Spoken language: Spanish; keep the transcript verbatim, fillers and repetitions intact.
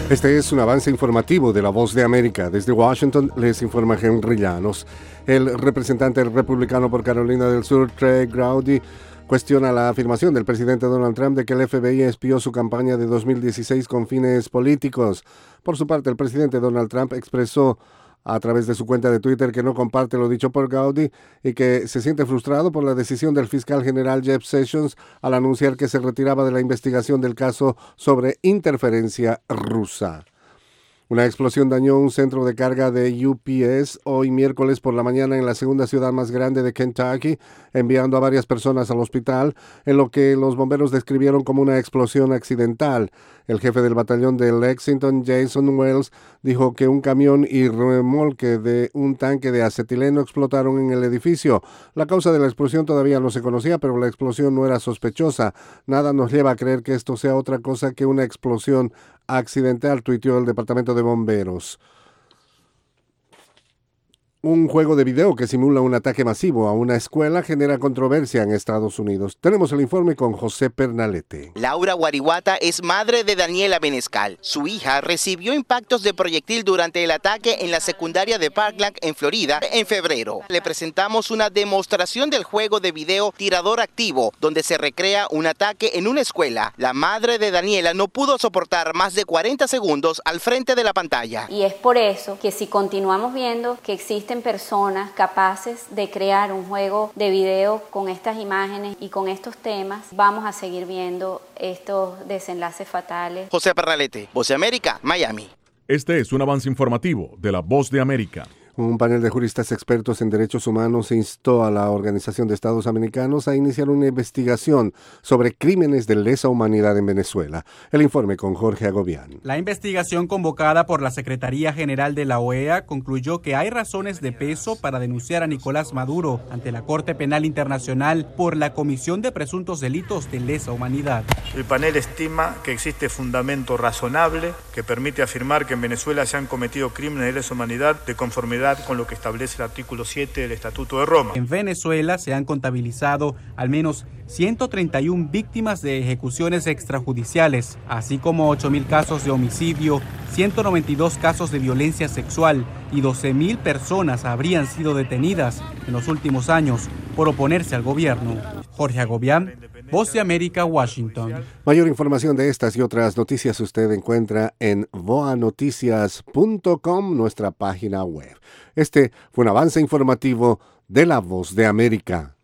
Este es un avance informativo de La Voz de América. Desde Washington les informa Henry Llanos. El representante republicano por Carolina del Sur, Trey Gowdy, cuestiona la afirmación del presidente Donald Trump de que el F B I espió su campaña de dos mil dieciséis con fines políticos. Por su parte, el presidente Donald Trump expresó a través de su cuenta de Twitter que no comparte lo dicho por Gowdy y que se siente frustrado por la decisión del fiscal general Jeff Sessions al anunciar que se retiraba de la investigación del caso sobre interferencia rusa. Una explosión dañó un centro de carga de U P S hoy miércoles por la mañana en la segunda ciudad más grande de Kentucky, enviando a varias personas al hospital, en lo que los bomberos describieron como una explosión accidental. El jefe del batallón de Lexington, Jason Wells, dijo que un camión y remolque de un tanque de acetileno explotaron en el edificio. La causa de la explosión todavía no se conocía, pero la explosión no era sospechosa. Nada nos lleva a creer que esto sea otra cosa que una explosión accidental, tuiteó el Departamento de Bomberos. Un juego de video que simula un ataque masivo a una escuela genera controversia en Estados Unidos. Tenemos el informe con José Pernalete. Laura Guarihuata es madre de Daniela Benescal. Su hija recibió impactos de proyectil durante el ataque en la secundaria de Parkland, en Florida, en febrero. Le presentamos una demostración del juego de video Tirador Activo, donde se recrea un ataque en una escuela. La madre de Daniela no pudo soportar más de cuarenta segundos al frente de la pantalla. Y es por eso que si continuamos viendo que existe personas capaces de crear un juego de video con estas imágenes y con estos temas, vamos a seguir viendo estos desenlaces fatales. José Pernalete, Voz de América, Miami. Este es un avance informativo de La Voz de América. Un panel de juristas expertos en derechos humanos instó a la Organización de Estados Americanos a iniciar una investigación sobre crímenes de lesa humanidad en Venezuela. El informe con Jorge Agobián. La investigación convocada por la Secretaría General de la O E A concluyó que hay razones de peso para denunciar a Nicolás Maduro ante la Corte Penal Internacional por la comisión de presuntos delitos de lesa humanidad. El panel estima que existe fundamento razonable que permite afirmar que en Venezuela se han cometido crímenes de lesa humanidad de conformidad con lo que establece el artículo siete del Estatuto de Roma. En Venezuela se han contabilizado al menos ciento treinta y una víctimas de ejecuciones extrajudiciales, así como ocho mil casos de homicidio, ciento noventa y dos casos de violencia sexual y doce mil personas habrían sido detenidas en los últimos años por oponerse al gobierno. Jorge Agobián, Voz de América, Washington. Mayor información de estas y otras noticias usted encuentra en voa noticias punto com, nuestra página web. Este fue un avance informativo de La Voz de América.